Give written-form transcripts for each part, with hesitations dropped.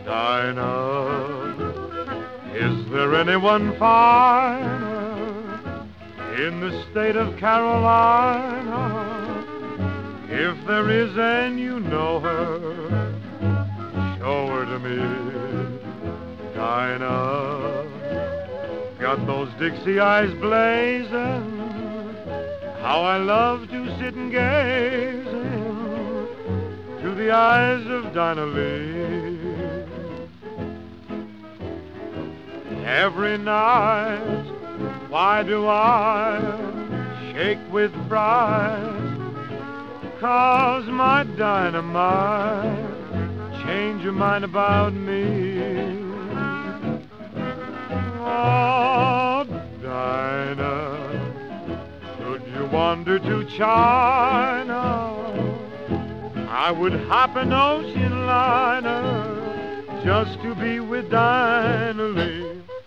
Dinah, is there anyone finer in the state of Carolina? If there is and you know her, show her to me. Dinah, got those Dixie eyes blazing, how I love to sit and gaze to the eyes of Dinah Lee. Every night, why do I shake with fright? 'Cause my dynamite change your mind about me. Oh, Dinah, should you wander to China, I would hop an ocean liner just to be with Dinah Lee.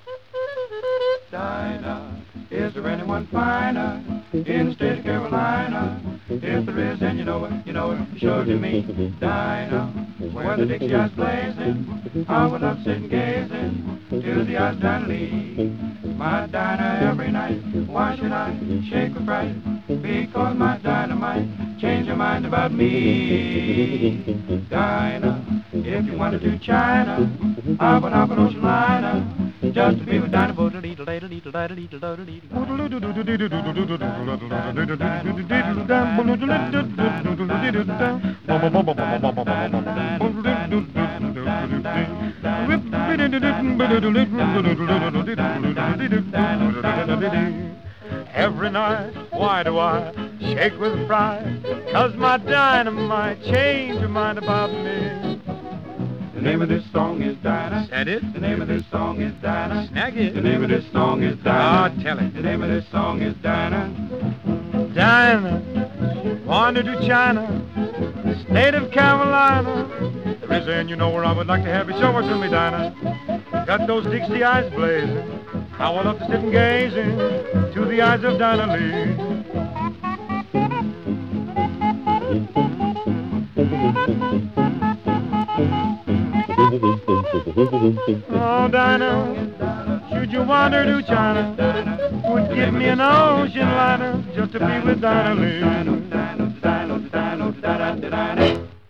Dinah, is there anyone finer in the state of Carolina? If there is, then you know it, show it to me. Dinah, where the Dixie eyes blazing, I would love sitting gazing to the eyes of Dinah Lee. My Dinah, every night, why should I shake with fright? Because my dynamite change your mind about me. Dinah, if you wanted to China, I would hop an ocean liner just to be with Dinah. Every night, why do I shake with pride? 'Cause my dynamite change your mind about me. The name of this song is Dinah. That it? The name of this song is Dinah. Snag it. The name of this song is Dinah. Ah, tell it. The name of this song is Dinah. Dinah, wander to China, state of Carolina. There is and you know where I would like to have you. Show her to me, Dinah. Got those Dixie eyes blazing, how I love to sit and gazing to the eyes of Dinah Lee. Oh, Dinah, should you wander to China, would give me an ocean liner just to be with Dinah Lee.